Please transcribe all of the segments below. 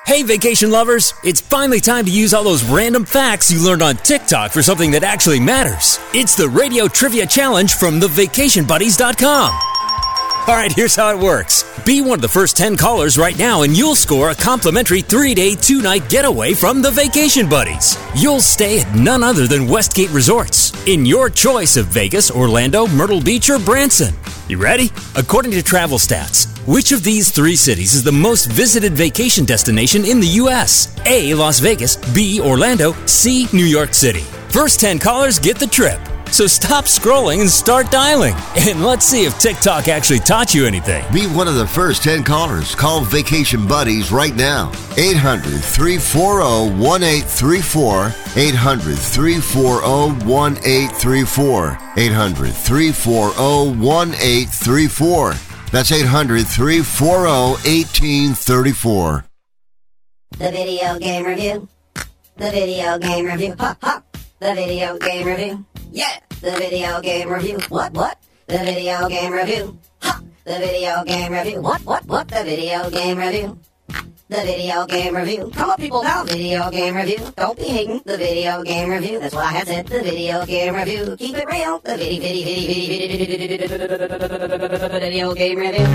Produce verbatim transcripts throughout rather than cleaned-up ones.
Hey, vacation lovers! It's finally time to use all those random facts you learned on TikTok for something that actually matters. It's the Radio Trivia Challenge from the vacation buddies dot com. All right, here's how it works. Be one of the first ten callers right now and you'll score a complimentary three-day, two-night getaway from the Vacation Buddies. You'll stay at none other than Westgate Resorts, in your choice of Vegas, Orlando, Myrtle Beach, or Branson. You ready? According to Travel Stats, which of these three cities is the most visited vacation destination in the U S? A, Las Vegas, B, Orlando, C, New York City. First ten callers get the trip. So stop scrolling and start dialing. And let's see if TikTok actually taught you anything. Be one of the first ten callers. Call Vacation Buddies right now. eight hundred, three four zero, one eight three four. eight hundred, three four zero, one eight three four. eight hundred, three four zero, one eight three four. That's eight hundred, three four zero, one eight three four. The video game review. The video game review. Ha ha. The video game review. Yeah. The video game review. What, what? The video game review. Ha! The video game review. What, what, what? The video game review. The video game review. Come on, people, now. Video game review. Don't be hating. The video game review. That's what I had said. The video game review. Keep it real. The video, video, video, video, video game review.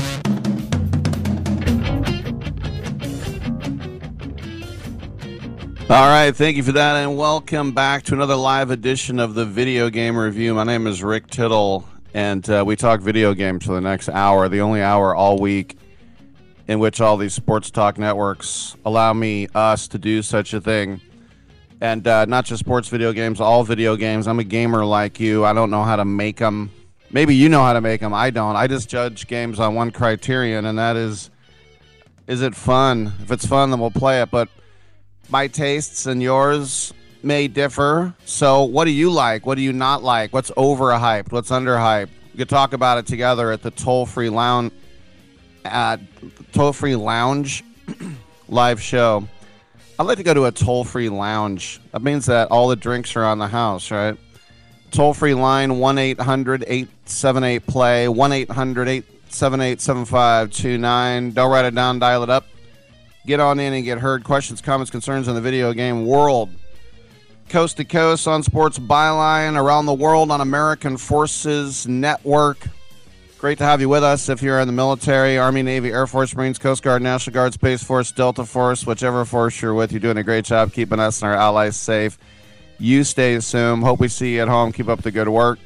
All right, thank you for that, and welcome back to another live edition of the Video Game Review. My name is Rick Tittle, and uh, we talk video games for the next hour, the only hour all week in which all these sports talk networks allow me, us, to do such a thing. And uh, not just sports video games, all video games. I'm a gamer like you. I don't know how to make them. Maybe you know how to make them. I don't. I just judge games on one criterion, and that is, is it fun? If it's fun, then we'll play it, but my tastes and yours may differ. So what do you like? What do you not like? What's overhyped? What's underhyped? We could talk about it together at the toll-free lounge, uh, toll-free lounge live show. I'd like to go to a toll-free lounge. That means that all the drinks are on the house, right? Toll-free line, one eight hundred, eight seven eight, play, one eight hundred, eight seven eight, seven five two nine. Don't write it down, dial it up. Get on in and get heard. Questions, comments, concerns in the video game world. Coast to coast on Sports Byline, around the world on American Forces Network. Great to have you with us if you're in the military, Army, Navy, Air Force, Marines, Coast Guard, National Guard, Space Force, Delta Force, whichever force you're with. You're doing a great job keeping us and our allies safe. You stay assumed. Hope we see you at home. Keep up the good work.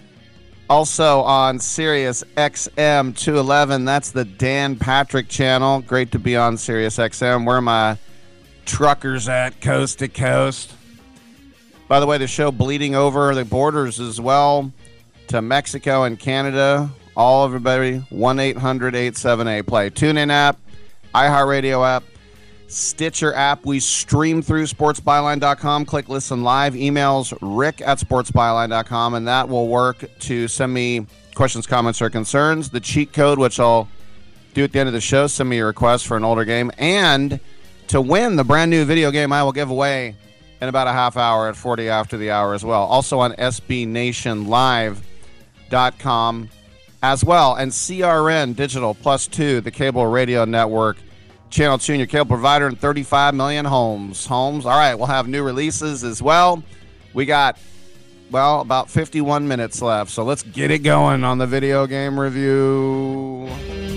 Also on Sirius X M two eleven, that's the Dan Patrick channel. Great to be on Sirius X M. Where are my truckers at, coast to coast? By the way, the show bleeding over the borders as well to Mexico and Canada. All everybody, one eight hundred, eight seven eight, play. TuneIn app, iHeartRadio app, Stitcher app. We stream through sports byline dot com. Click listen live. Emails rick at sports byline dot com, and that will work to send me questions, comments, or concerns. The cheat code, which I'll do at the end of the show, send me a request for an older game. And to win the brand new video game I will give away in about a half hour at forty after the hour as well. Also on S B nation live dot com as well. And C R N Digital Plus two, the cable radio network. Channel two, your cable provider in thirty-five million homes. Homes. All right, we'll have new releases as well. We got, well, about fifty-one minutes left, so let's get it going on the video game review.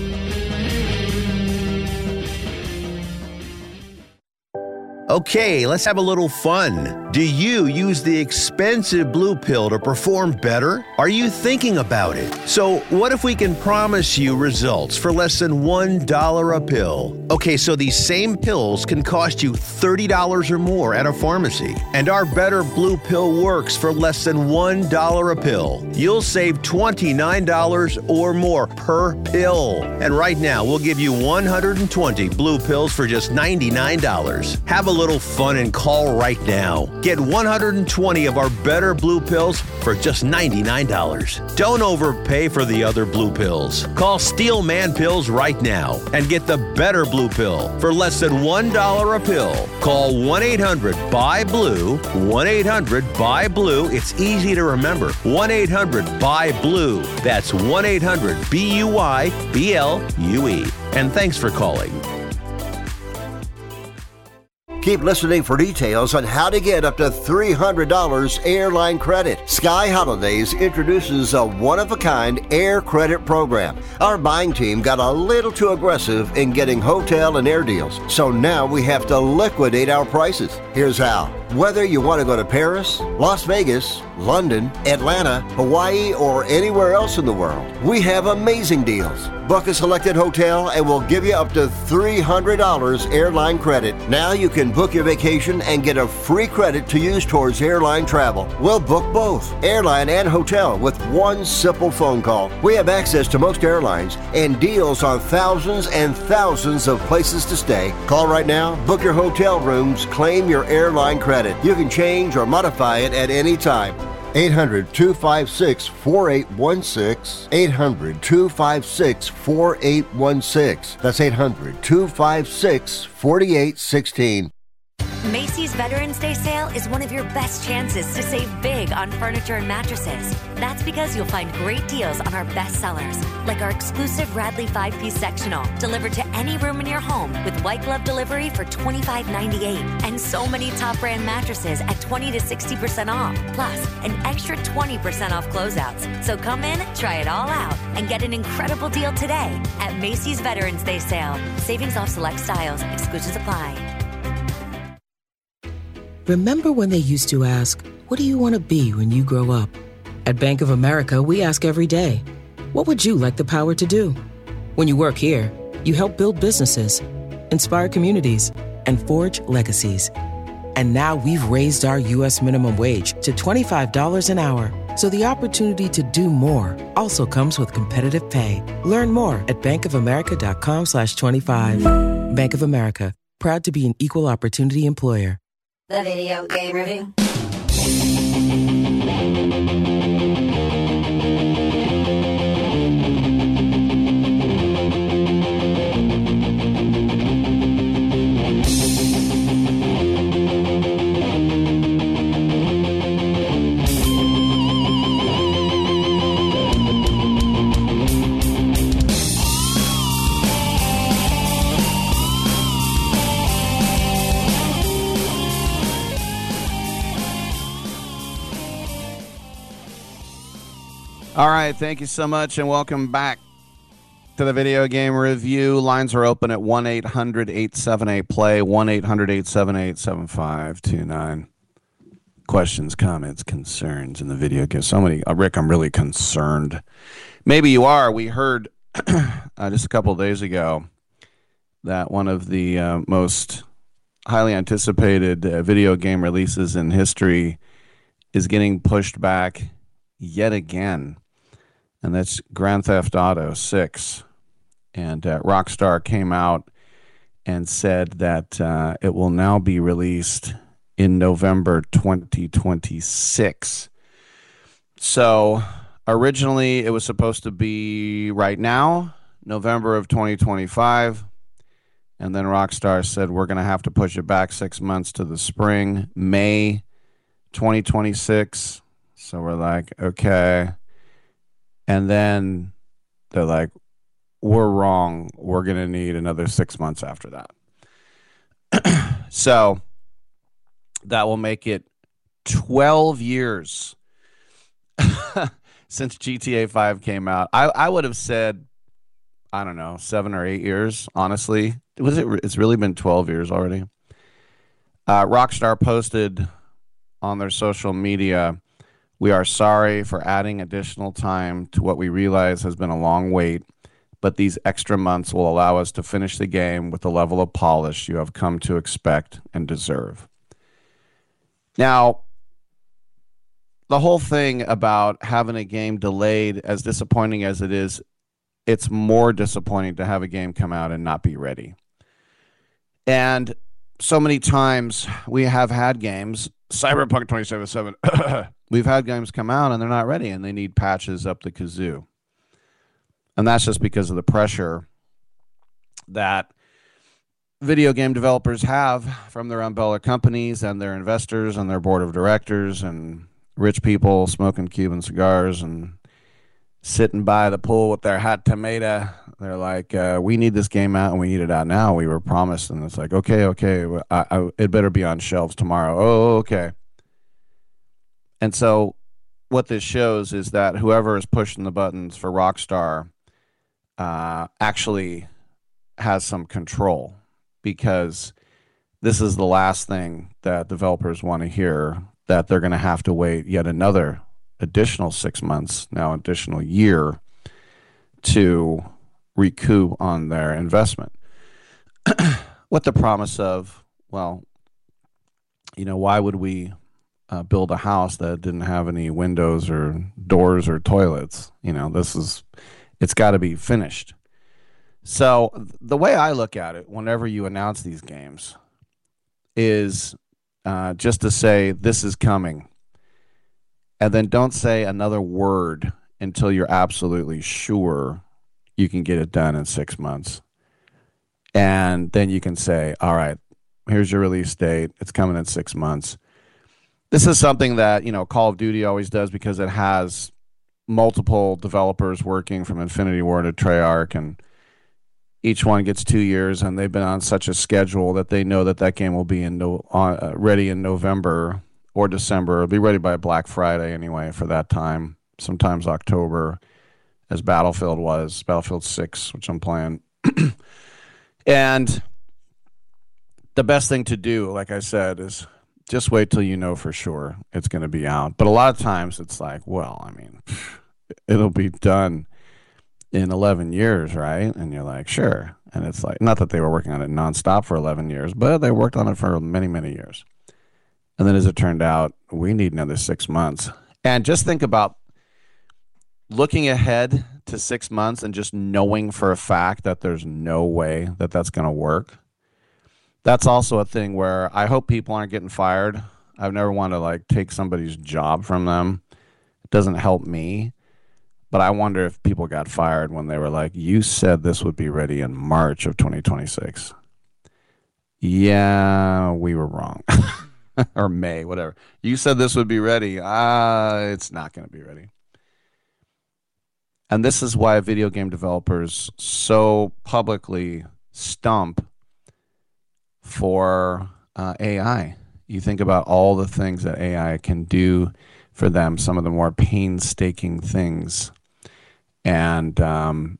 Okay, let's have a little fun. Do you use the expensive Blue Pill to perform better? Are you thinking about it? So what if we can promise you results for less than one dollar a pill? Okay, so these same pills can cost you thirty dollars or more at a pharmacy. And our Better Blue Pill works for less than one dollar a pill. You'll save twenty-nine dollars or more per pill. And right now, we'll give you one hundred twenty Blue Pills for just ninety-nine dollars. Have a little fun and call right now. Get one hundred twenty of our Better Blue Pills for just ninety-nine dollars. Don't overpay for the other Blue Pills. Call Steel Man Pills right now and get the Better Blue Pill for less than one dollar a pill. Call one eight hundred B U Y blue, one eight hundred B U Y blue. It's easy to remember. one eight hundred B U Y blue. That's one eight hundred B U Y B L U E. And thanks for calling. Keep listening for details on how to get up to three hundred dollars airline credit. Sky Holidays introduces a one-of-a-kind air credit program. Our buying team got a little too aggressive in getting hotel and air deals, so now we have to liquidate our prices. Here's how. Whether you want to go to Paris, Las Vegas, London, Atlanta, Hawaii, or anywhere else in the world, we have amazing deals. Book a selected hotel and we'll give you up to three hundred dollars airline credit. Now you can book your vacation and get a free credit to use towards airline travel. We'll book both, airline and hotel, with one simple phone call. We have access to most airlines and deals on thousands and thousands of places to stay. Call right now, book your hotel rooms, claim your airline credit. You can change or modify it at any time. eight hundred, two five six, four eight one six. eight hundred, two five six, four eight one six. That's eight hundred, two five six, four eight one six. Macy's Veterans Day sale is one of your best chances to save big on furniture and mattresses. That's because you'll find great deals on our best sellers, like our exclusive Radley five-piece sectional, delivered to any room in your home with white glove delivery for twenty-five ninety-eight, and so many top brand mattresses at twenty to sixty percent off, plus an extra twenty percent off closeouts. So come in, try it all out, and get an incredible deal today at Macy's Veterans Day sale. Savings off select styles. Exclusions apply. Remember when they used to ask, what do you want to be when you grow up? At Bank of America, we ask every day, what would you like the power to do? When you work here, you help build businesses, inspire communities, and forge legacies. And now we've raised our U S minimum wage to twenty-five dollars an hour. So the opportunity to do more also comes with competitive pay. Learn more at bankofamerica.com slash 25. Bank of America, proud to be an equal opportunity employer. The Video Game Review. All right, thank you so much, and welcome back to the Video Game Review. Lines are open at one eight hundred, eight seven eight, play, one eight hundred, eight seven eight, seven five two nine. Questions, comments, concerns in the video game. So many. Uh, Rick, I'm really concerned. Maybe you are. We heard uh, just a couple of days ago that one of the uh, most highly anticipated uh, video game releases in history is getting pushed back yet again. And that's Grand Theft Auto six. And uh, Rockstar came out and said that uh, it will now be released in November twenty twenty-six. So originally it was supposed to be right now, November of twenty twenty-five. And then Rockstar said we're going to have to push it back six months to the spring, May twenty twenty-six. So we're like, okay. And then they're like, we're wrong. We're going to need another six months after that. So that will make it twelve years since G T A five came out. I, I would have said, I don't know, seven or eight years, honestly. Was it? It's really been twelve years already. Uh, Rockstar posted on their social media, we are sorry for adding additional time to what we realize has been a long wait, but these extra months will allow us to finish the game with the level of polish you have come to expect and deserve. Now, the whole thing about having a game delayed, as disappointing as it is, it's more disappointing to have a game come out and not be ready. And so many times we have had games, Cyberpunk twenty seventy-seven, we've had games come out and they're not ready and they need patches up the kazoo. And that's just because of the pressure that video game developers have from their umbrella companies and their investors and their board of directors and rich people smoking Cuban cigars and sitting by the pool with their hot tomato They're like, uh, we need this game out and we need it out now. We were promised. And it's like, okay, okay. I, I, it better be on shelves tomorrow. Oh, okay. And so what this shows is that whoever is pushing the buttons for Rockstar uh, actually has some control, because this is the last thing that developers want to hear, that they're going to have to wait yet another additional six months, now additional year, to recoup on their investment. With the promise of, well, you know, why would we uh, build a house that didn't have any windows or doors or toilets? You know, this is, it's got to be finished. So the way I look at it, whenever you announce these games, is uh, just to say this is coming, and then don't say another word until you're absolutely sure you can get it done in six months. And then you can say, all right, here's your release date. It's coming in six months. This is something that, you know, Call of Duty always does, because it has multiple developers working, from Infinity Ward to Treyarch, and each one gets two years, and they've been on such a schedule that they know that that game will be in no, uh, ready in November or December. It'll be ready by Black Friday anyway for that time, sometimes October, as Battlefield was, Battlefield six, which I'm playing. And the best thing to do, like I said, is just wait till you know for sure it's going to be out. But a lot of times it's like, well, I mean, it'll be done in eleven years, right? And you're like, sure. And it's like, not that they were working on it nonstop for eleven years, but they worked on it for many, many years. And then as it turned out, we need another six months. And just think about looking ahead to six months and just knowing for a fact that there's no way that that's going to work. That's also a thing where I hope people aren't getting fired. I've never wanted to like take somebody's job from them. It doesn't help me. But I wonder if people got fired when they were like, you said this would be ready in March of twenty twenty-six. Yeah, we were wrong. Or May, whatever. You said this would be ready. Ah, uh, it's not going to be ready. And this is why video game developers so publicly stump for uh, A I. You think about all the things that A I can do for them, some of the more painstaking things. And um,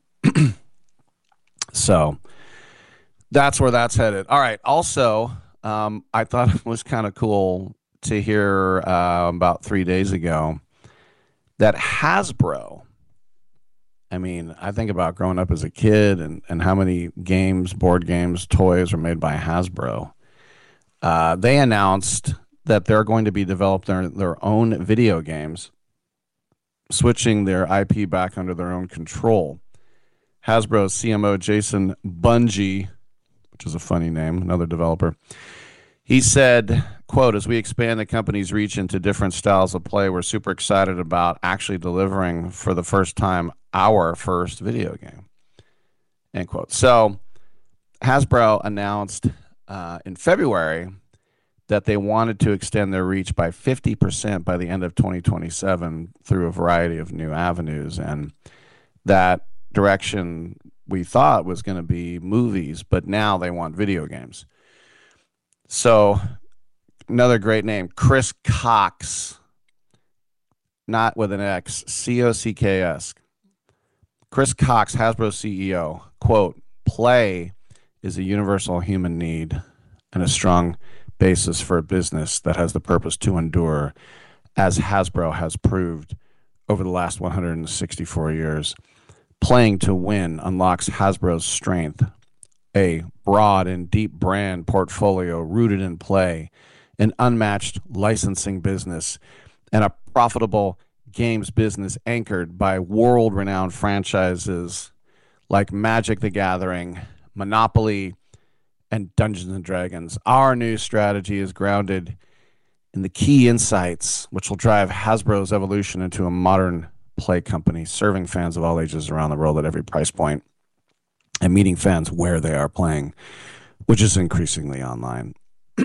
so that's where that's headed. All right. Also, um, I thought it was kind of cool to hear uh, about three days ago that Hasbro, I mean, I think about growing up as a kid and, and how many games, board games, toys are made by Hasbro. Uh, they announced that they're going to be developing their, their own video games, switching their I P back under their own control. Hasbro's C M O Jason Bungie, which is a funny name, another developer, he said, quote, as we expand the company's reach into different styles of play, we're super excited about actually delivering for the first time our first video game, end quote. So Hasbro announced uh, in February that they wanted to extend their reach by fifty percent by the end of twenty twenty-seven through a variety of new avenues. And that direction we thought was going to be movies, but now they want video games. So another great name, Chris Cox, not with an X, C O C K S. Chris Cox, Hasbro C E O, quote, play is a universal human need and a strong basis for a business that has the purpose to endure, as Hasbro has proved over the last one hundred sixty-four years. Playing to win unlocks Hasbro's strength, a broad and deep brand portfolio rooted in play, an unmatched licensing business, and a profitable games business anchored by world-renowned franchises like Magic the Gathering, Monopoly, and Dungeons and Dragons. Our new strategy is grounded in the key insights which will drive Hasbro's evolution into a modern play company, serving fans of all ages around the world at every price point and meeting fans where they are playing, which is increasingly online. You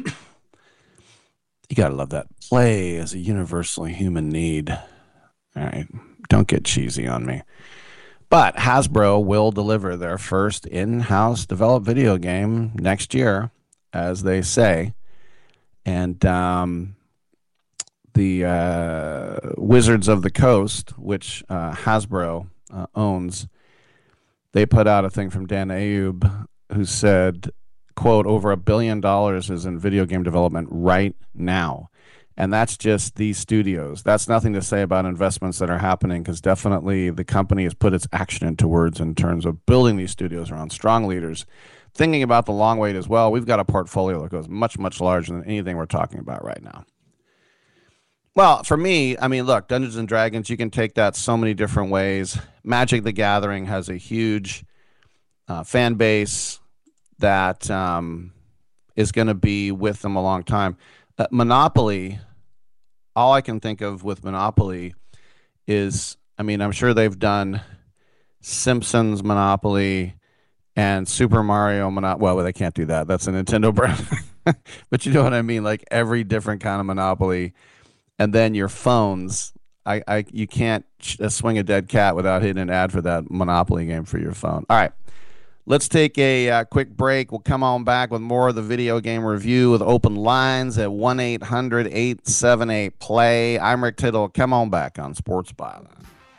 gotta love that. Play is a universal human need. All right, don't get cheesy on me. But Hasbro will deliver their first in-house developed video game next year, as they say. And um, the uh, Wizards of the Coast, which uh, Hasbro uh, owns, they put out a thing from Dan Ayub, who said, quote, over a billion dollars is in video game development right now. And that's just these studios. That's nothing to say about investments that are happening, because definitely the company has put its action into words in terms of building these studios around strong leaders. Thinking about the long wait as well, we've got a portfolio that goes much, much larger than anything we're talking about right now. Well, for me, I mean, look, Dungeons and Dragons, you can take that so many different ways. Magic the Gathering has a huge uh, fan base that um, is going to be with them a long time. Uh, Monopoly, all I can think of with Monopoly is, I mean, I'm sure they've done Simpsons Monopoly and Super Mario Monopoly. Well, they can't do that. That's a Nintendo brand. But you know what I mean? Like every different kind of Monopoly. And then your phones. I, I you can't swing a dead cat without hitting an ad for that Monopoly game for your phone. All right. Let's take a uh, quick break. We'll come on back with more of the video game review with open lines at one eight hundred eight seven eight play. I'm Rick Tittle. Come on back on Sports Byline.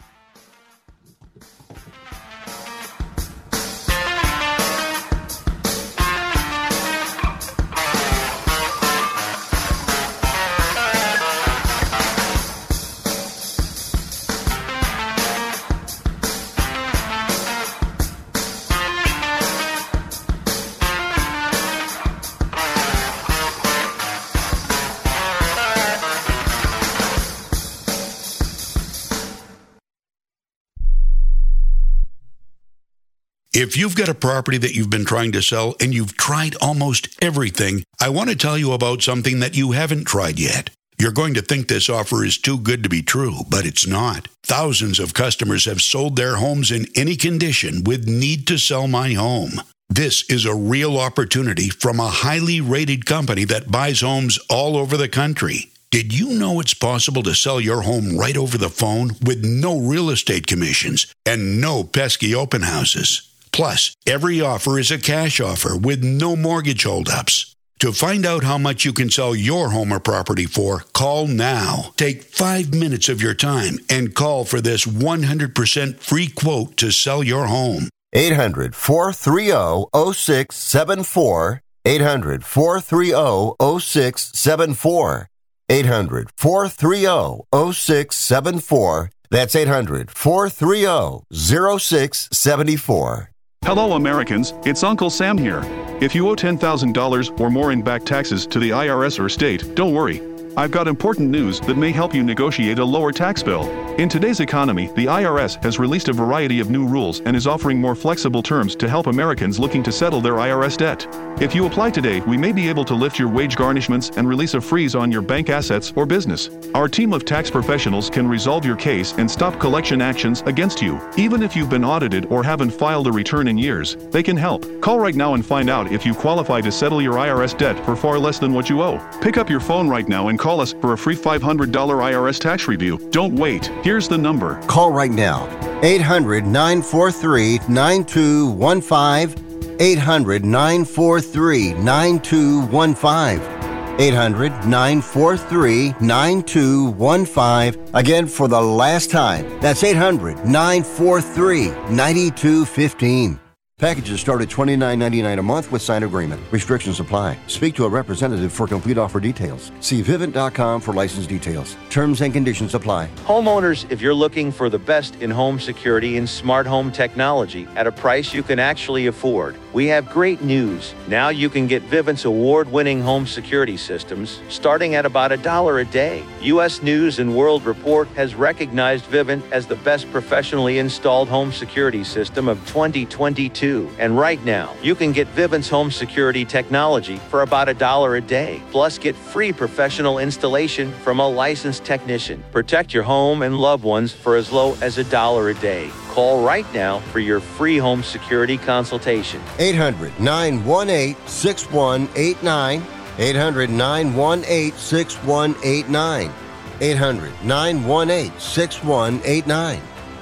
If you've got a property that you've been trying to sell and you've tried almost everything, I want to tell you about something that you haven't tried yet. You're going to think this offer is too good to be true, but it's not. Thousands of customers have sold their homes in any condition with Need to Sell My Home. This is a real opportunity from a highly rated company that buys homes all over the country. Did you know it's possible to sell your home right over the phone with no real estate commissions and no pesky open houses? Plus, every offer is a cash offer with no mortgage holdups. To find out how much you can sell your home or property for, call now. Take five minutes of your time and call for this one hundred percent free quote to sell your home. eight hundred, four three zero, zero six seven four. eight hundred, four three zero, zero six seven four. eight hundred, four three zero, zero six seven four. That's eight hundred, four three zero, zero six seven four. Hello, Americans. It's Uncle Sam here. If you owe ten thousand dollars or more in back taxes to the I R S or state, don't worry. I've got important news that may help you negotiate a lower tax bill. In today's economy, the I R S has released a variety of new rules and is offering more flexible terms to help Americans looking to settle their I R S debt. If you apply today, we may be able to lift your wage garnishments and release a freeze on your bank assets or business. Our team of tax professionals can resolve your case and stop collection actions against you. Even if you've been audited or haven't filed a return in years, they can help. Call right now and find out if you qualify to settle your I R S debt for far less than what you owe. Pick up your phone right now and call us for a free five hundred dollars I R S tax review. Don't wait. Here's the number. Call right now. eight hundred, nine four three, nine two one five. eight hundred, nine four three, nine two one five. eight hundred, nine four three, nine two one five. Again, for the last time, that's eight hundred, nine four three, nine two one five. Packages start at twenty-nine ninety-nine a month with signed agreement. Restrictions apply. Speak to a representative for complete offer details. See Vivint dot com for license details. Terms and conditions apply. Homeowners, if you're looking for the best in home security and smart home technology at a price you can actually afford, we have great news. Now you can get Vivint's award-winning home security systems starting at about a dollar a day. U S News and World Report has recognized Vivint as the best professionally installed home security system of twenty twenty-two. And right now, you can get Vivint's home security technology for about a dollar a day. Plus, get free professional installation from a licensed technician. Protect your home and loved ones for as low as a dollar a day. Call right now for your free home security consultation. eight hundred, nine one eight, six one eight nine. eight hundred, nine one eight, six one eight nine. eight hundred, nine one eight, six one eight nine.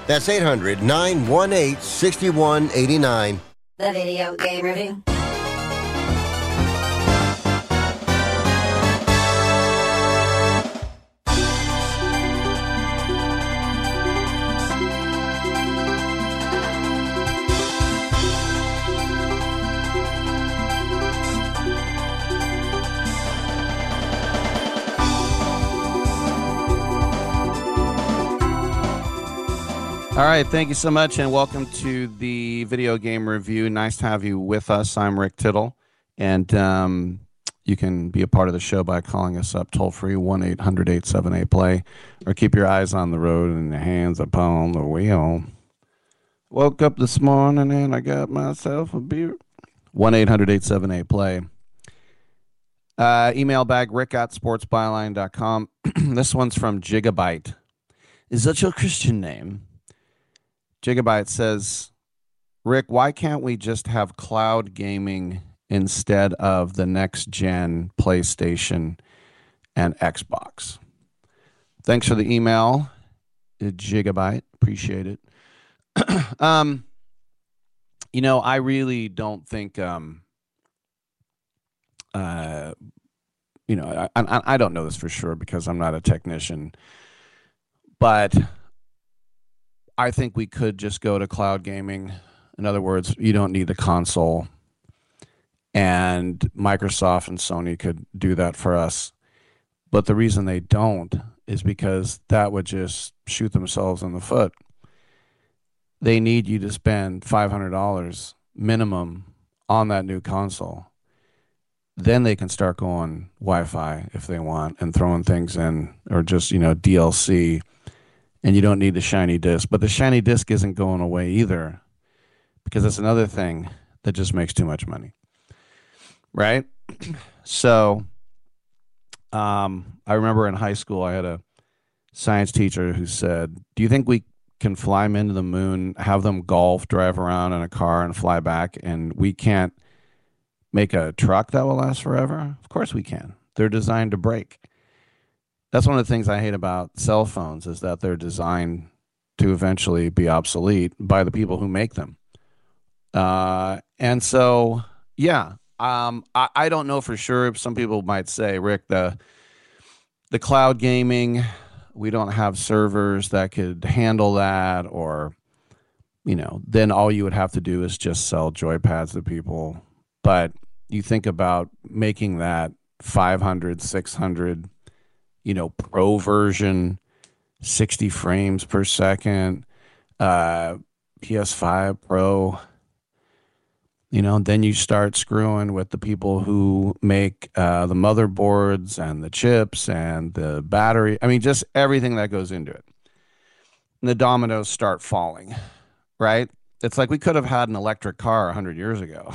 That's eight hundred, nine one eight, six one eight nine. The Video Game Review. All right, thank you so much, and welcome to the Video Game Review. Nice to have you with us. I'm Rick Tittle, and um, you can be a part of the show by calling us up toll-free, one eight hundred, eight seven eight, play, or keep your eyes on the road and your hands upon the wheel. Woke up this morning and I got myself a beer. one eight hundred, eight seven eight, play. Uh, email bag, rick at sportsbyline dot com. This one's from Gigabyte. Is that your Christian name? Gigabyte says, Rick, why can't we just have cloud gaming instead of the next-gen PlayStation and Xbox? Thanks for the email, Gigabyte. Appreciate it. um, you know, I really don't think, um, uh, you know, I, I, I don't know this for sure because I'm not a technician, but I think we could just go to cloud gaming. In other words, you don't need the console. And Microsoft and Sony could do that for us. But the reason they don't is because that would just shoot themselves in the foot. They need you to spend five hundred dollars minimum on that new console. Then they can start going Wi-Fi if they want and throwing things in, or just, you know, D L C. And you don't need the shiny disc. But the shiny disc isn't going away either, because that's another thing that just makes too much money. Right? So um, I remember in high school I had a science teacher who said, do you think we can fly men to the moon, have them golf, drive around in a car and fly back, and we can't make a truck that will last forever? Of course we can. They're designed to break. That's one of the things I hate about cell phones, is that they're designed to eventually be obsolete by the people who make them. Uh, and so, yeah, um, I, I don't know for sure. Some people might say, Rick, the the cloud gaming, we don't have servers that could handle that, or, you know, then all you would have to do is just sell joypads to people. But you think about making that five hundred, six hundred, you know, pro version, sixty frames per second, uh, P S five Pro, you know, then you start screwing with the people who make uh, the motherboards and the chips and the battery. I mean, just everything that goes into it. And the dominoes start falling, right? It's like we could have had an electric car one hundred years ago.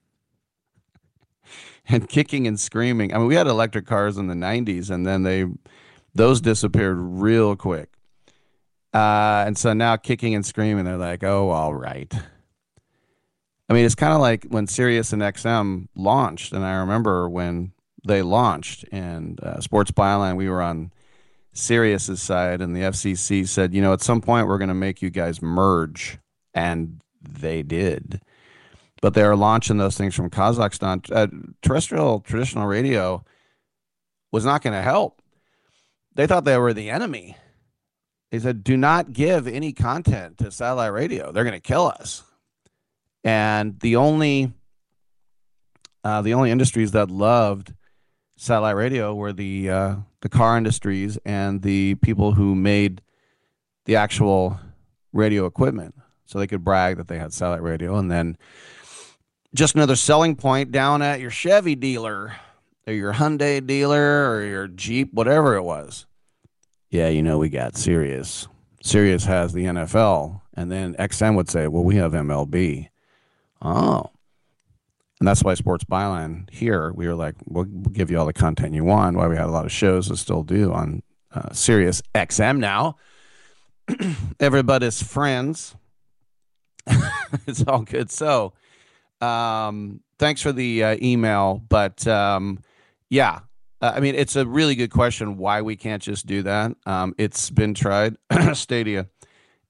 And kicking and screaming. I mean, we had electric cars in the nineties, and then they, those disappeared real quick. Uh, and so now kicking and screaming, they're like, oh, all right. I mean, it's kind of like when Sirius and X M launched, and I remember when they launched, and uh, Sports Byline, we were on Sirius's side, and the F C C said, you know, at some point we're going to make you guys merge, and they did. But they are launching those things from Kazakhstan. Uh, terrestrial traditional radio was not going to help. They thought they were the enemy. They said, do not give any content to satellite radio. They're going to kill us. And the only uh, the only industries that loved satellite radio were the uh, the car industries and the people who made the actual radio equipment, so they could brag that they had satellite radio. And then just another selling point down at your Chevy dealer or your Hyundai dealer or your Jeep, whatever it was. Yeah, you know, we got Sirius. Sirius has the N F L. And then X M would say, well, we have M L B. Oh. And that's why Sports Byline here, we were like, we'll, we'll give you all the content you want. Why we had a lot of shows that still do on uh, Sirius X M now. Everybody's friends. It's all good. So, Um, thanks for the uh, email, but um, yeah, uh, I mean, it's a really good question why we can't just do that. Um, it's been tried, Stadia,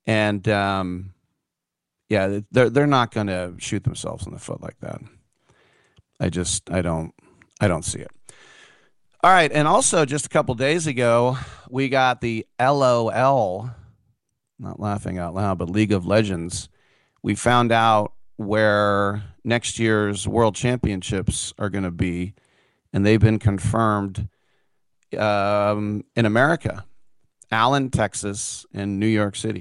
And um, yeah, they're they're not going to shoot themselves in the foot like that. I just I don't I don't see it. All right, and also just a couple days ago, we got the L O L, not laughing out loud, but League of Legends. We found out where next year's World Championships are going to be, and they've been confirmed um, in America, Allen, Texas, and New York City.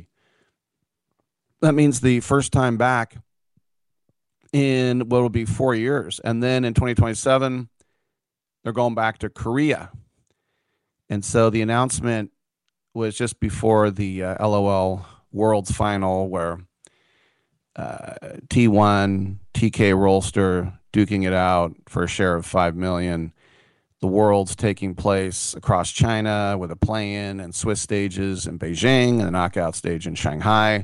That means the first time back in what will be four years. And then in twenty twenty-seven, they're going back to Korea. And so the announcement was just before the uh, L O L Worlds Final, where uh, T one, T K Rolster duking it out for a share of five million dollars. The Worlds taking place across China with a play-in and Swiss stages in Beijing and the knockout stage in Shanghai.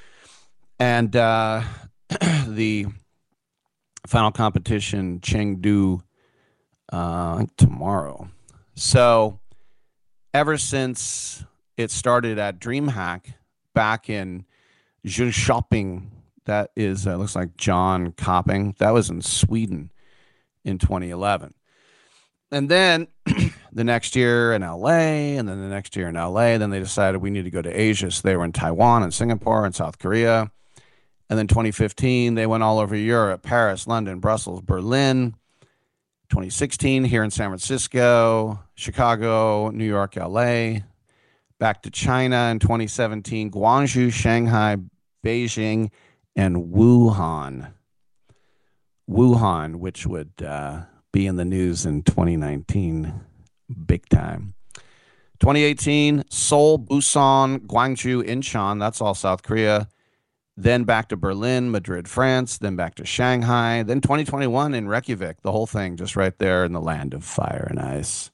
And uh, the final competition, Chengdu, uh, tomorrow. So ever since it started at DreamHack back in Jönköping, that is, uh, looks like John Copping, that was in Sweden in twenty eleven. And then the next year in L A, and then the next year in L A, then they decided we need to go to Asia. So they were in Taiwan and Singapore and South Korea. And then twenty fifteen, they went all over Europe, Paris, London, Brussels, Berlin. twenty sixteen, here in San Francisco, Chicago, New York, L A. Back to China in twenty seventeen, Guangzhou, Shanghai, Beijing, and Wuhan. Wuhan, which would uh, be in the news in twenty nineteen, big time. twenty eighteen, Seoul, Busan, Gwangju, Incheon, that's all South Korea. Then back to Berlin, Madrid, France, then back to Shanghai, then twenty twenty-one in Reykjavik, the whole thing just right there in the land of fire and ice.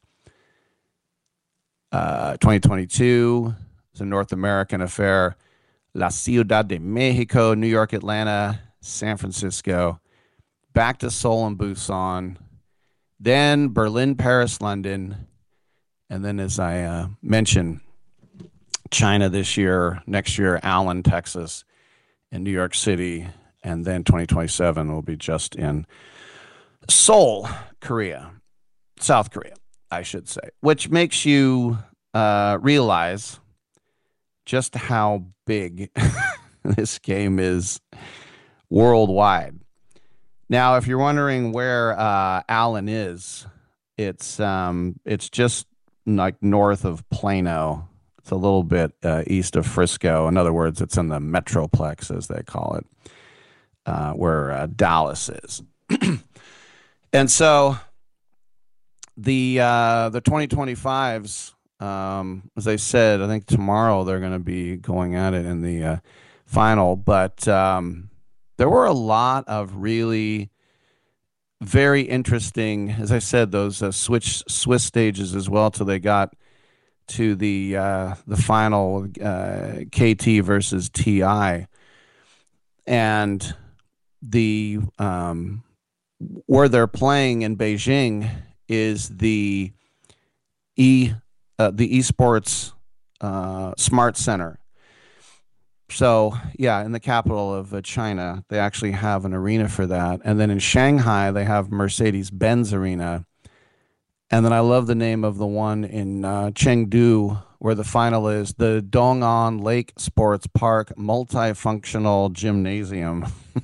Uh, twenty twenty-two is a North American affair. La Ciudad de Mexico, New York, Atlanta, San Francisco, back to Seoul and Busan, then Berlin, Paris, London, and then as I uh, mentioned, China this year, next year, Allen, Texas, and New York City, and then twenty twenty-seven will be just in Seoul, Korea, South Korea, I should say, which makes you uh, realize just how big this game is worldwide. Now, if you're wondering where uh, Allen is, it's um, it's just like north of Plano. It's a little bit uh, east of Frisco. In other words, it's in the Metroplex, as they call it, uh, where uh, Dallas is. And so the uh, the twenty twenty-fives, um, as I said, I think tomorrow they're going to be going at it in the uh, final. But um, there were a lot of really very interesting, as I said, those uh, switch Swiss stages as well till they got to the uh, the final uh, K T versus T I. And the um, where they're playing in Beijing is the e uh, the esports uh, smart center. So yeah, in the capital of uh, China, they actually have an arena for that, and then in Shanghai they have Mercedes-Benz Arena, and then I love the name of the one in uh, Chengdu where the final is the Dong'an Lake Sports Park Multifunctional Gymnasium.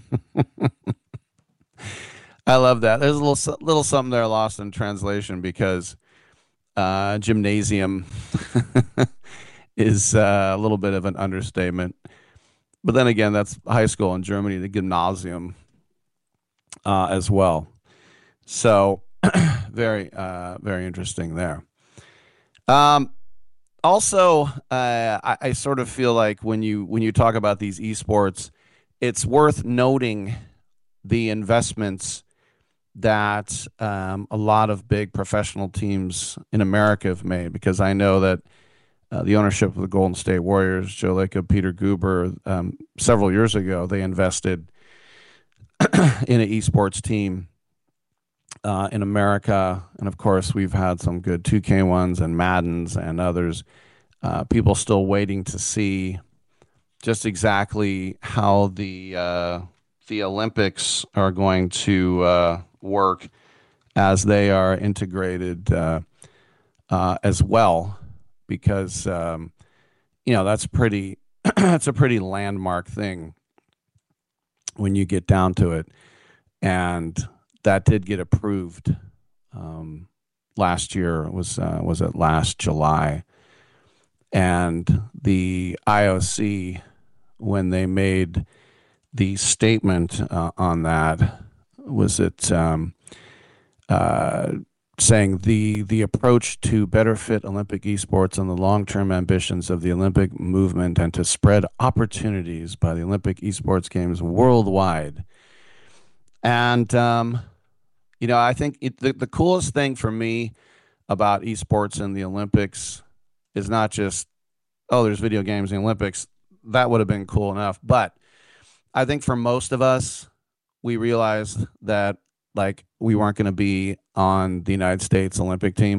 I love that. There's a little little something there lost in translation because uh, gymnasium is uh, a little bit of an understatement. But then again, that's high school in Germany, the Gymnasium uh, as well. So very, uh, very interesting there. Um, also, uh, I, I sort of feel like when you when you talk about these esports, it's worth noting the investments that um, a lot of big professional teams in America have made, because I know that uh, the ownership of the Golden State Warriors, Joe Lacob, Peter Guber, um, several years ago, they invested in an esports team uh, in America. And of course, we've had some good two K ones and Maddens and others. Uh, people still waiting to see just exactly how the uh, the Olympics are going to uh, work as they are integrated uh, uh, as well, because um, you know that's pretty that's a pretty landmark thing when you get down to it, and that did get approved um, last year. Was uh, was it last July? And the I O C, when they made the statement uh, on that, was it um, uh, saying the the approach to better fit Olympic esports and the long-term ambitions of the Olympic movement and to spread opportunities by the Olympic esports games worldwide. And, um, you know, I think it, the, the coolest thing for me about esports and the Olympics is not just, oh, there's video games in the Olympics. That would have been cool enough. But I think for most of us, we realized that, like, we weren't going to be on the United States Olympic team.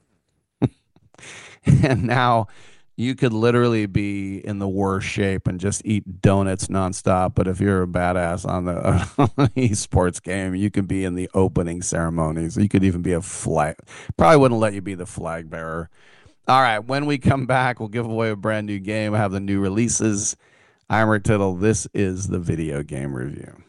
And now you could literally be in the worst shape and just eat donuts nonstop. But if you're a badass on the uh, esports game, you could be in the opening ceremonies. You could even be a flag. Probably wouldn't let you be the flag bearer. All right, when we come back, we'll give away a brand new game, have the new releases. I'm Rick Tittle. This is the Video Game Review.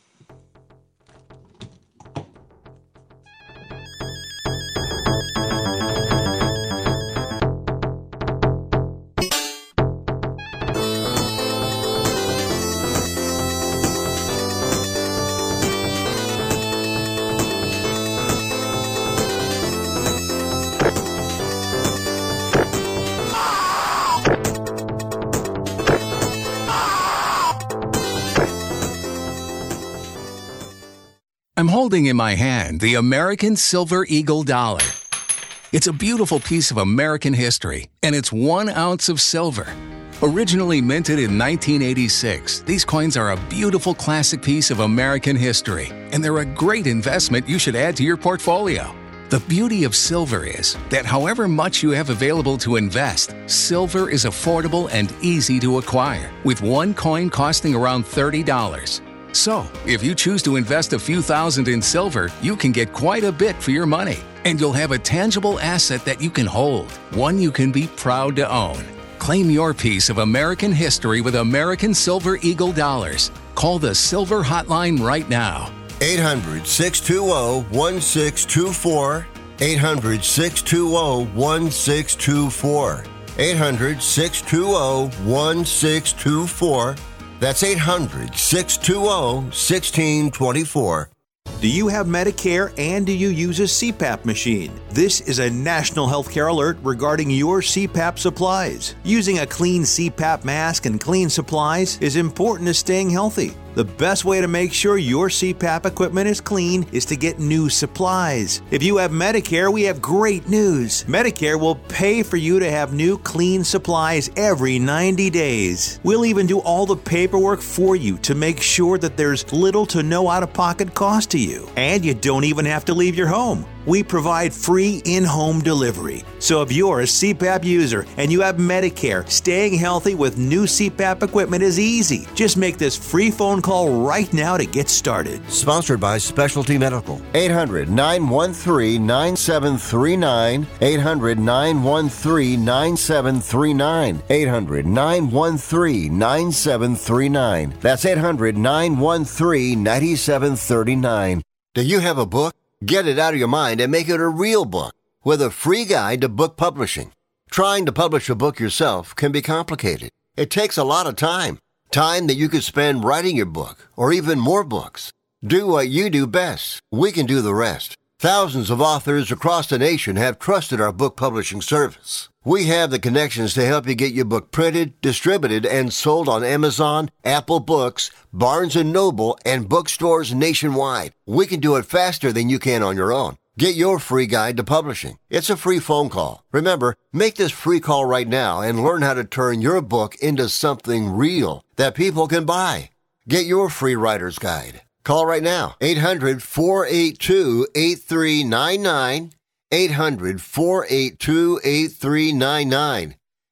I'm holding in my hand the American Silver Eagle dollar. It's a beautiful piece of American history, and it's one ounce of silver. Originally minted in nineteen eighty-six, these coins are a beautiful classic piece of American history, and they're a great investment you should add to your portfolio. The beauty of silver is that however much you have available to invest, silver is affordable and easy to acquire, with one coin costing around thirty dollars. So, if you choose to invest a few thousand in silver, you can get quite a bit for your money. And you'll have a tangible asset that you can hold, one you can be proud to own. Claim your piece of American history with American Silver Eagle dollars. Call the Silver Hotline right now. eight hundred, six two zero, one six two four. eight hundred, six two zero, one six two four. eight hundred, six two zero, one six two four. That's eight hundred, six two zero, one six two four. Do you have Medicare and do you use a C PAP machine? This is a national healthcare alert regarding your C PAP supplies. Using a clean C PAP mask and clean supplies is important to staying healthy. The best way to make sure your C PAP equipment is clean is to get new supplies. If you have Medicare, we have great news. Medicare will pay for you to have new clean supplies every ninety days. We'll even do all the paperwork for you to make sure that there's little to no out-of-pocket cost to you. And you don't even have to leave your home. We provide free in-home delivery. So if you're a C PAP user and you have Medicare, staying healthy with new C PAP equipment is easy. Just make this free phone call right now to get started. Sponsored by Specialty Medical. eight hundred, nine one three, nine seven three nine. eight hundred, nine one three, nine seven three nine. eight hundred, nine one three, nine seven three nine. That's eight hundred, nine one three, nine seven three nine. Do you have a book? Get it out of your mind and make it a real book with a free guide to book publishing. Trying to publish a book yourself can be complicated. It takes a lot of time. Time that you could spend writing your book or even more books. Do what you do best. We can do the rest. Thousands of authors across the nation have trusted our book publishing service. We have the connections to help you get your book printed, distributed, and sold on Amazon, Apple Books, Barnes and Noble, and bookstores nationwide. We can do it faster than you can on your own. Get your free guide to publishing. It's a free phone call. Remember, make this free call right now and learn how to turn your book into something real that people can buy. Get your free writer's guide. Call right now. eight hundred, four eight two, eight three nine nine. eight hundred, four eight two, eight three nine nine.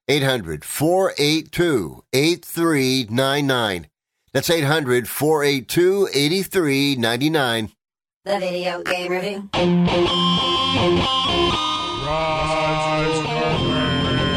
eight hundred, four eight two, eight three nine nine. That's eight hundred, four eight two, eight three nine nine. The Video Game Review. Rise, Carmen.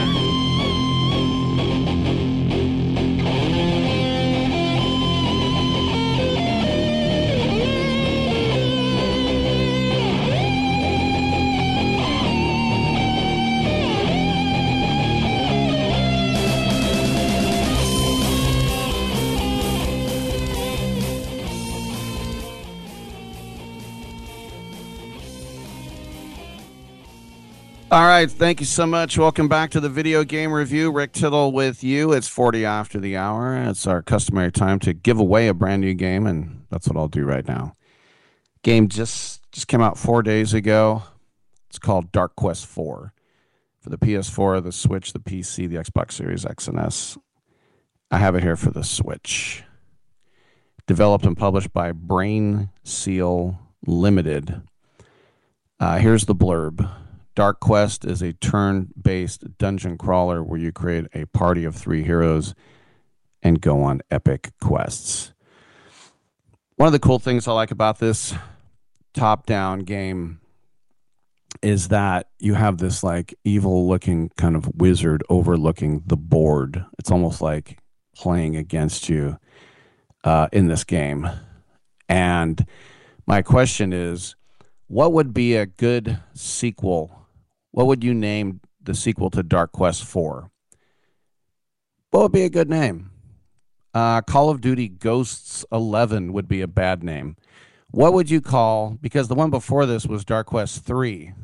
All right, thank you so much. Welcome back to the Video Game Review. Rick Tittle with you. It's forty after the hour. It's our customary time to give away a brand new game, and that's what I'll do right now. Game just, just came out four days ago. It's called Dark Quest four for the P S four, the Switch, the P C, the Xbox Series X and S. I have it here for the Switch. Developed and published by Brain Seal Limited. Uh, here's the blurb. Dark Quest is a turn-based dungeon crawler where you create a party of three heroes and go on epic quests. One of the cool things I like about this top-down game is that you have this like evil-looking kind of wizard overlooking the board. It's almost like playing against you uh, in this game. And my question is, what would be a good sequel? What would you name the sequel to Dark Quest four? What would be a good name? Uh, Call of Duty Ghosts eleven would be a bad name. What would you call, because the one before this was Dark Quest three.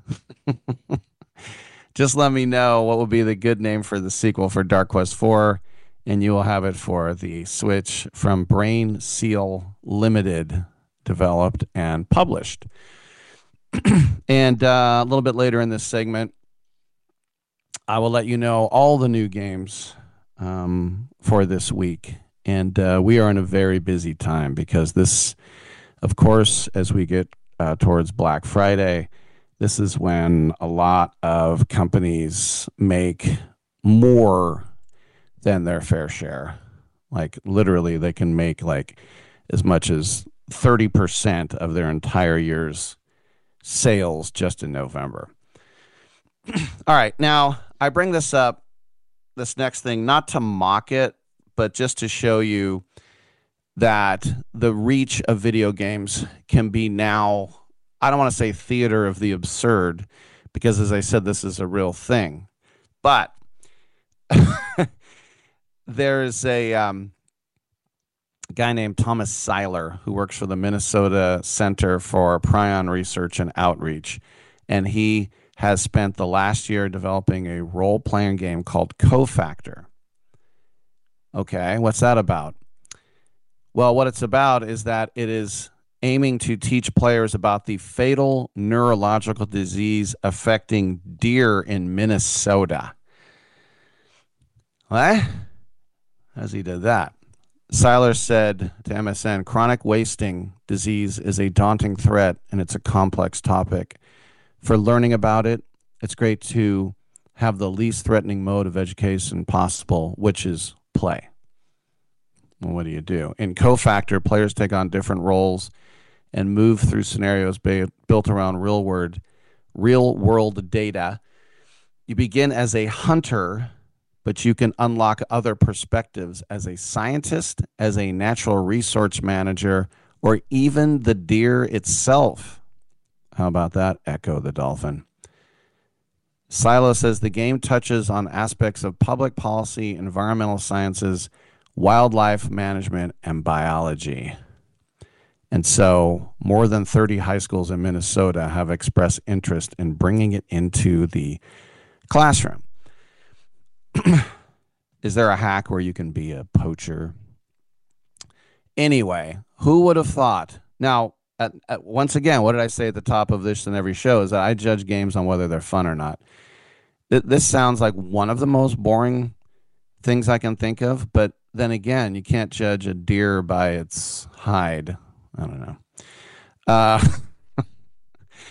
Just let me know what would be the good name for the sequel for Dark Quest four, and you will have it for the Switch from Brain Seal Limited, developed and published. And uh, a little bit later in this segment, I will let you know all the new games um, for this week. And uh, we are in a very busy time because this, of course, as we get uh, towards Black Friday, this is when a lot of companies make more than their fair share. Like literally, they can make like as much as thirty percent of their entire year's sales just in November. All right, now I bring this up, this next thing, not to mock it, but just to show you that the reach of video games can be now, I don't want to say theater of the absurd, because as I said, this is a real thing. But there's a um, guy named Thomas Seiler who works for the Minnesota Center for Prion Research and Outreach, and he has spent the last year developing a role-playing game called Cofactor. Okay, what's that about? Well, what it's about is that it is aiming to teach players about the fatal neurological disease affecting deer in Minnesota. What? As he did that. Seiler said to M S N, chronic wasting disease is a daunting threat, and it's a complex topic. For learning about it, it's great to have the least threatening mode of education possible, which is play. Well, what do you do? In Cofactor, players take on different roles and move through scenarios ba- built around real world, real world data. You begin as a hunter, but you can unlock other perspectives as a scientist, as a natural resource manager, or even the deer itself. How about that? Echo the dolphin. Silo says the game touches on aspects of public policy, environmental sciences, wildlife management, and biology. And so more than thirty high schools in Minnesota have expressed interest in bringing it into the classroom. Is there a hack where you can be a poacher? Anyway, who would have thought? Now, at, at, once again, what did I say at the top of this and every show is that I judge games on whether they're fun or not. Th- this sounds like one of the most boring things I can think of, but then again, you can't judge a deer by its hide. I don't know. Uh,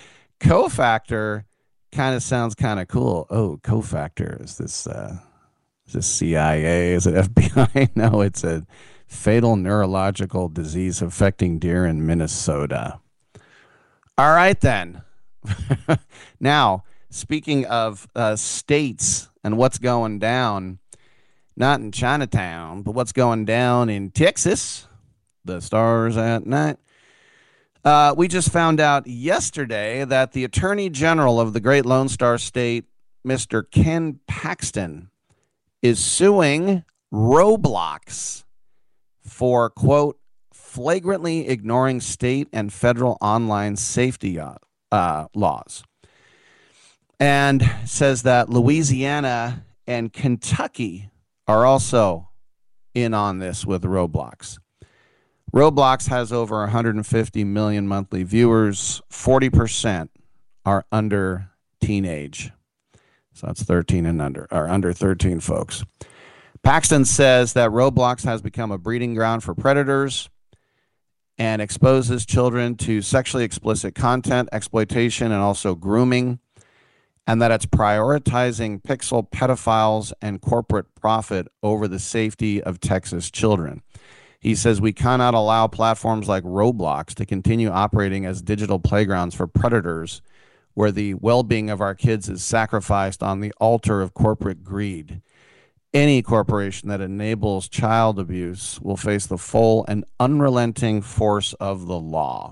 Cofactor kind of sounds kind of cool. Oh, Cofactor is this uh, Is it C I A? Is it F B I? No, it's a fatal neurological disease affecting deer in Minnesota. All right, then. Now, speaking of uh, states and what's going down, not in Chinatown, but what's going down in Texas, the stars at night. Uh, we just found out yesterday that the Attorney General of the Great Lone Star State, Mister Ken Paxton, is suing Roblox for, quote, flagrantly ignoring state and federal online safety uh, laws. And says that Louisiana and Kentucky are also in on this with Roblox. Roblox has over one hundred fifty million monthly viewers. forty percent are under teenage. So that's thirteen and under, or under thirteen folks. Paxton says that Roblox has become a breeding ground for predators and exposes children to sexually explicit content, exploitation, and also grooming, and that it's prioritizing pixel pedophiles and corporate profit over the safety of Texas children. He says we cannot allow platforms like Roblox to continue operating as digital playgrounds for predators where the well-being of our kids is sacrificed on the altar of corporate greed. Any corporation that enables child abuse will face the full and unrelenting force of the law.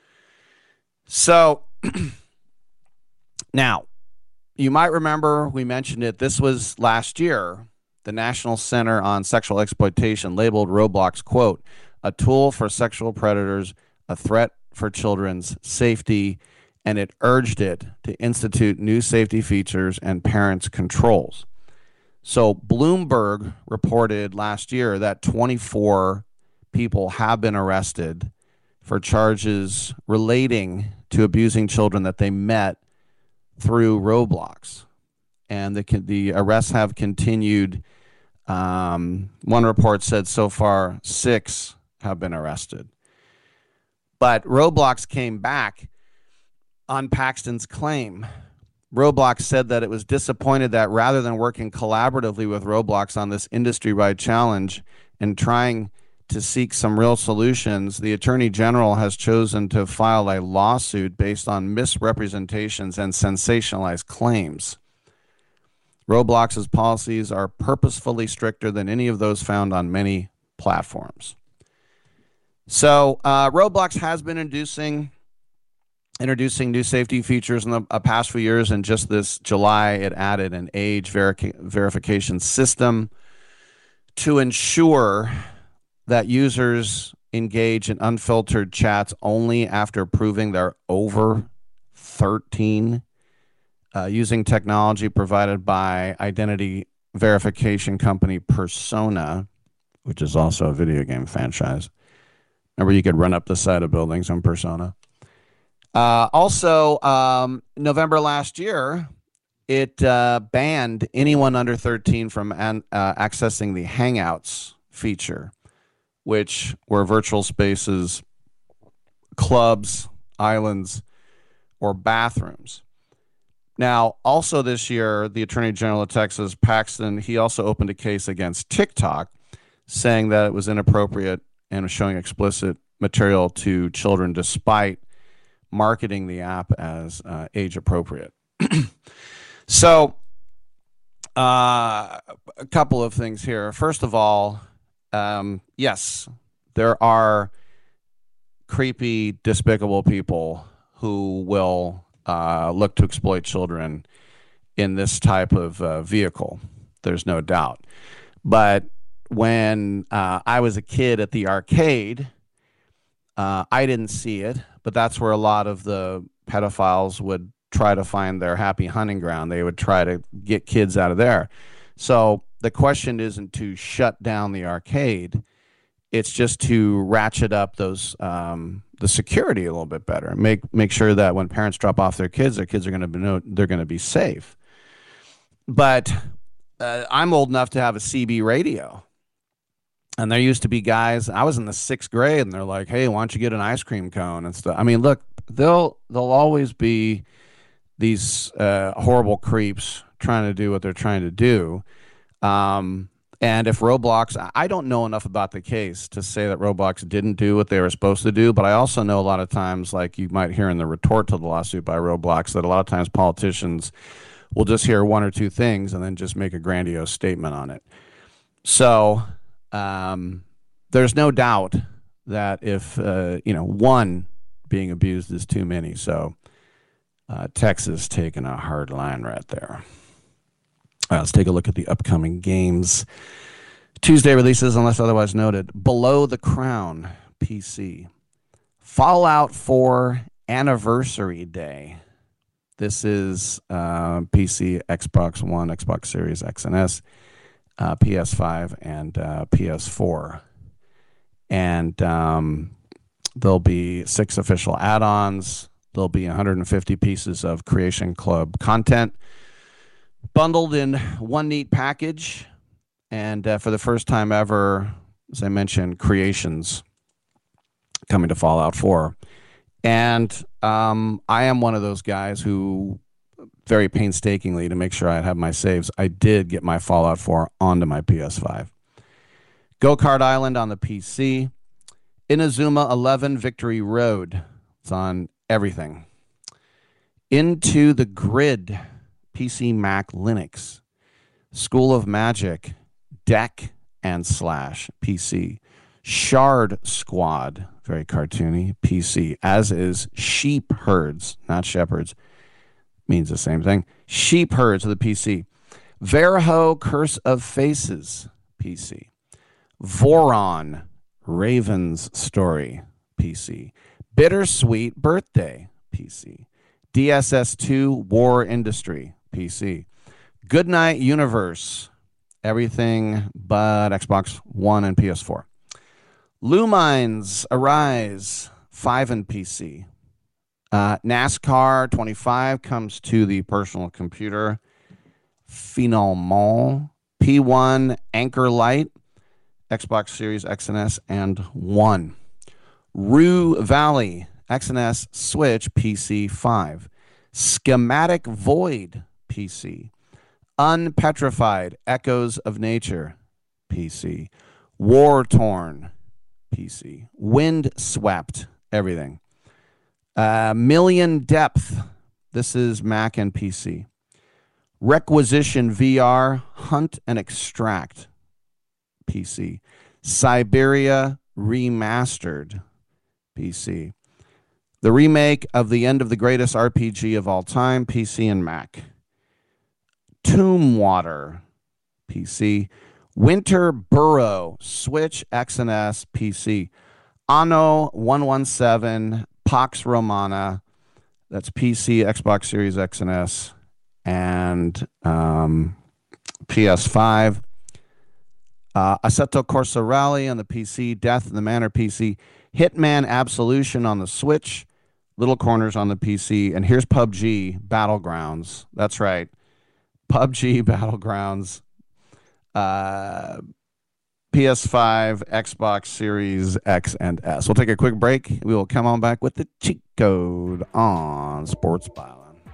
So, now, you might remember we mentioned it. This was last year. The National Center on Sexual Exploitation labeled Roblox, quote, a tool for sexual predators, a threat for children's safety, and it urged it to institute new safety features and parents' controls. So Bloomberg reported last year that twenty-four people have been arrested for charges relating to abusing children that they met through Roblox. And the, the arrests have continued. Um, one report said so far six have been arrested. But Roblox came back on Paxton's claim. Roblox said that it was disappointed that rather than working collaboratively with Roblox on this industry-wide challenge and trying to seek some real solutions, the Attorney General has chosen to file a lawsuit based on misrepresentations and sensationalized claims. Roblox's policies are purposefully stricter than any of those found on many platforms. So uh, Roblox has been inducing, introducing new safety features in the uh, past few years, and just this July it added an age veri- verification system to ensure that users engage in unfiltered chats only after proving they're over thirteen. Uh, using technology provided by identity verification company Persona, which is also a video game franchise. Remember, you could run up the side of buildings on Persona. Uh, also, um, November last year, it uh, banned anyone under thirteen from an, uh, accessing the Hangouts feature, which were virtual spaces, clubs, islands, or bathrooms. Now, also this year, the Attorney General of Texas, Paxton, he also opened a case against TikTok, saying that it was inappropriate and was showing explicit material to children despite marketing the app as uh, age appropriate. So, uh, a couple of things here. First of all, um, yes, there are creepy, despicable people who will Uh, look to exploit children in this type of uh, vehicle. There's no doubt. But when uh, I was a kid at the arcade, uh, I didn't see it, but that's where a lot of the pedophiles would try to find their happy hunting ground. They would try to get kids out of there. So the question isn't to shut down the arcade. It's just to ratchet up those um, the security a little bit better. Make make sure that when parents drop off their kids, their kids are going to be know they're going to be safe. But uh, I'm old enough to have a C B radio, and there used to be guys. I was in the sixth grade, and they're like, "Hey, why don't you get an ice cream cone and stuff?" I mean, look, they'll they'll always be these uh, horrible creeps trying to do what they're trying to do. Um, and if Roblox, I don't know enough about the case to say that Roblox didn't do what they were supposed to do, but I also know a lot of times, like you might hear in the retort to the lawsuit by Roblox, that a lot of times politicians will just hear one or two things and then just make a grandiose statement on it. So um, there's no doubt that if, uh, you know, one being abused is too many. So uh, Texas taking a hard line right there. All right, let's take a look at the upcoming games. Tuesday releases, unless otherwise noted. Below the Crown, P C. Fallout four Anniversary Day. This is uh, P C, Xbox One, Xbox Series X and S, uh, P S five, and uh, P S four. And um, there'll be six official add-ons. There'll be one hundred fifty pieces of Creation Club content bundled in one neat package. And uh, for the first time ever, as I mentioned, Creations coming to Fallout four. And um, I am one of those guys who, very painstakingly, to make sure I have my saves, I did get my Fallout four onto my P S five. Go-Kart Island on the P C. Inazuma eleven Victory Road. It's on everything. Into the Grid, P C, Mac, Linux. School of Magic, Deck and Slash, P C. Shard Squad, very cartoony, P C, as is Sheep Herds, not Shepherds, means the same thing. Sheep Herds of the P C. Verho Curse of Faces, P C. Voron, Raven's Story, P C. Bittersweet Birthday, P C. D S S two War Industry, P C. Goodnight Universe, everything but Xbox One and P S four. Lumines Arise, five and P C. Uh, NASCAR twenty-five comes to the personal computer. Finalement, P one Anchor Light, Xbox Series X and S, and one. Rue Valley, X and S, Switch, P C five. Schematic Void, P C. Unpetrified, Echoes of Nature, P C. War Torn, P C. Windswept, everything. Uh, Million Depth, this is Mac and P C. Requisition V R, Hunt and Extract, P C. Siberia Remastered, P C. The remake of the end of the greatest R P G of all time, P C and Mac. Tomb Water, P C. Winter Burrow, Switch, X and S, P C. Anno one seventeen, Pax Romana, that's P C, Xbox Series X and S, and um, P S five. Uh, Assetto Corsa Rally on the P C, Death in the Manor P C, Hitman Absolution on the Switch, Little Corners on the P C, and here's P U B G Battlegrounds. That's right. P U B G Battlegrounds, uh, P S five, Xbox Series X and S. We'll take a quick break. We will come on back with the cheat code on Sports Byline.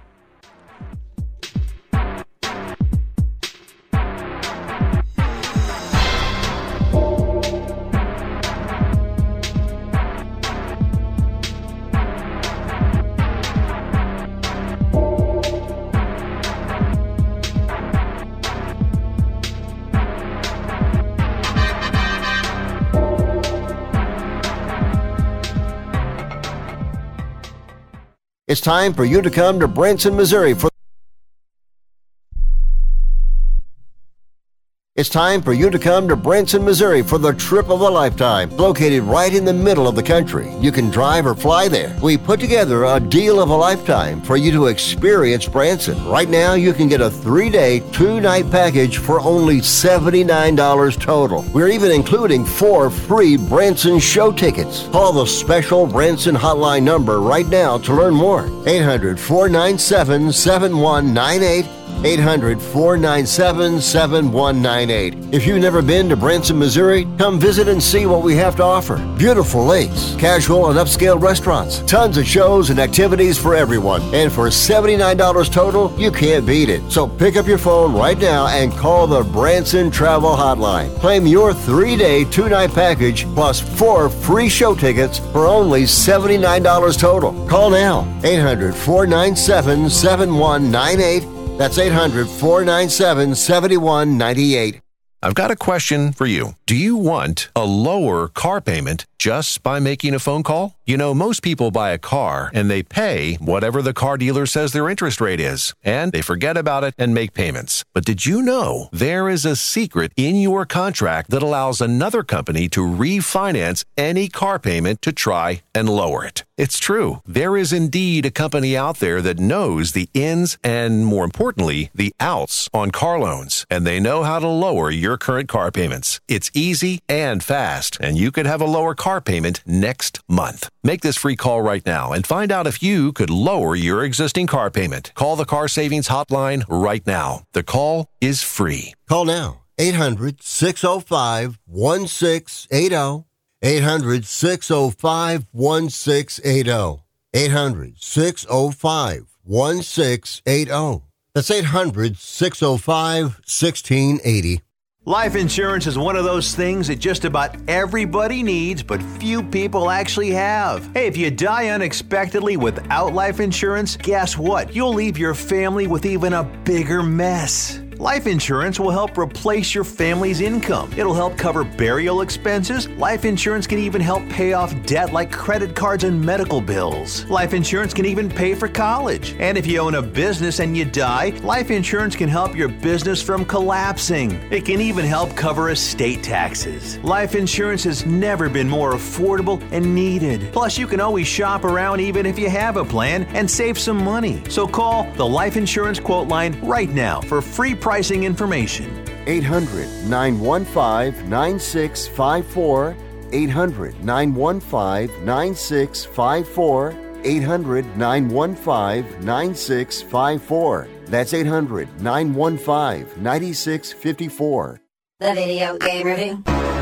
It's time for you to come to Branson, Missouri for It's time for you to come to Branson, Missouri for the trip of a lifetime. Located right in the middle of the country, you can drive or fly there. We put together a deal of a lifetime for you to experience Branson. Right now, you can get a three-day, two-night package for only seventy-nine dollars total. We're even including four free Branson show tickets. Call the special Branson hotline number right now to learn more. eight hundred, four nine seven, seven one nine eight. eight hundred, four nine seven, seven one nine eight. If you've never been to Branson, Missouri, come visit and see what we have to offer. Beautiful lakes, casual and upscale restaurants, tons of shows and activities for everyone. And for seventy-nine dollars total, you can't beat it. So pick up your phone right now and call the Branson Travel Hotline. Claim your three-day, two-night package plus four free show tickets for only seventy-nine dollars total. Call now, eight hundred, four nine seven, seven one nine eight. That's eight hundred, four nine seven, seven one nine eight. I've got a question for you. Do you want a lower car payment just by making a phone call? You know, most people buy a car and they pay whatever the car dealer says their interest rate is, and they forget about it and make payments. But did you know there is a secret in your contract that allows another company to refinance any car payment to try and lower it? It's true. There is indeed a company out there that knows the ins and, more importantly, the outs on car loans, and they know how to lower your current car payments. It's easy and fast, and you could have a lower car payment next month. Make this free call right now and find out if you could lower your existing car payment. Call the Car Savings Hotline right now. The call is free. Call now, eight hundred, six oh five, one six eight oh. eight hundred, six oh five, one six eight oh. eight hundred, six oh five, one six eight oh. That's eight hundred, six oh five, one six eight oh. Life insurance is one of those things that just about everybody needs, but few people actually have. Hey, if you die unexpectedly without life insurance, guess what? You'll leave your family with even a bigger mess. Life insurance will help replace your family's income. It'll help cover burial expenses. Life insurance can even help pay off debt like credit cards and medical bills. Life insurance can even pay for college. And if you own a business and you die, life insurance can help your business from collapsing. It can even help cover estate taxes. Life insurance has never been more affordable and needed. Plus, you can always shop around even if you have a plan and save some money. So call the Life Insurance Quote Line right now for free pricing information. eight hundred, nine one five, nine six five four. eight hundred, nine one five, nine six five four. eight hundred, nine one five, nine six five four. That's eight hundred, nine one five, nine six five four. The Video Game Review.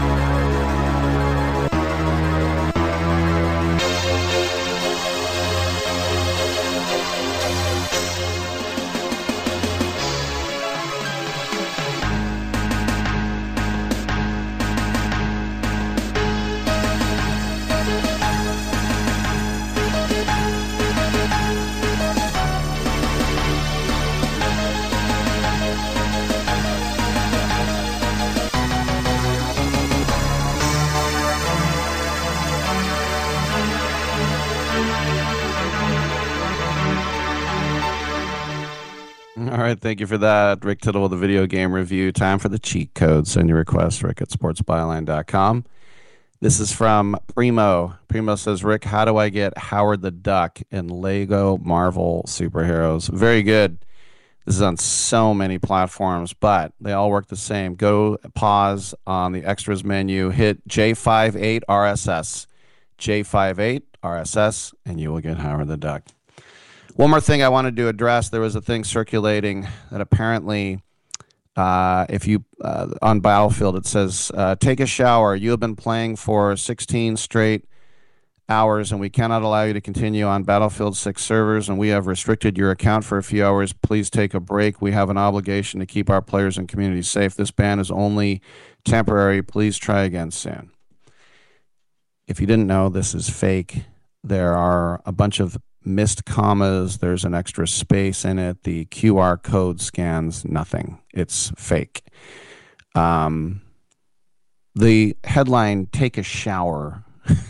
All right, thank you for that. Rick Tittle with the Video Game Review. Time for the cheat code. Send your request, Rick at sports byline dot com. This is from Primo. Primo says, Rick, how do I get Howard the Duck in Lego Marvel Superheroes? Very good. This is on so many platforms, but they all work the same. Go pause on the extras menu, hit J fifty-eight R S S. J fifty-eight R S S, and you will get Howard the Duck. One more thing I wanted to address. There was a thing circulating that apparently uh, if you, uh, on Battlefield, it says, uh, take a shower. You have been playing for sixteen straight hours, and we cannot allow you to continue on Battlefield six servers, and we have restricted your account for a few hours. Please take a break. We have an obligation to keep our players and community safe. This ban is only temporary. Please try again soon. If you didn't know, this is fake. There are a bunch of missed commas. There's an extra space in it. The Q R code scans nothing. It's fake. Um, the headline, take a shower.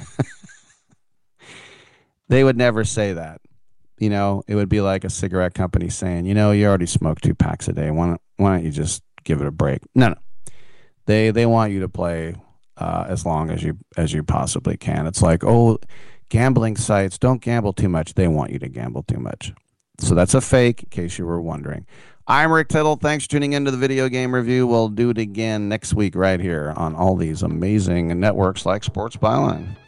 They would never say that. You know, it would be like a cigarette company saying, you know, you already smoke two packs a day. Why don't, why don't you just give it a break? No, no. They they want you to play uh, as long as you as you possibly can. It's like, oh, gambling sites, don't gamble too much. They want you to gamble too much. So that's a fake, in case you were wondering. I'm Rick Tittle. Thanks for tuning into the Video Game Review. We'll do it again next week right here on all these amazing networks like Sports Byline.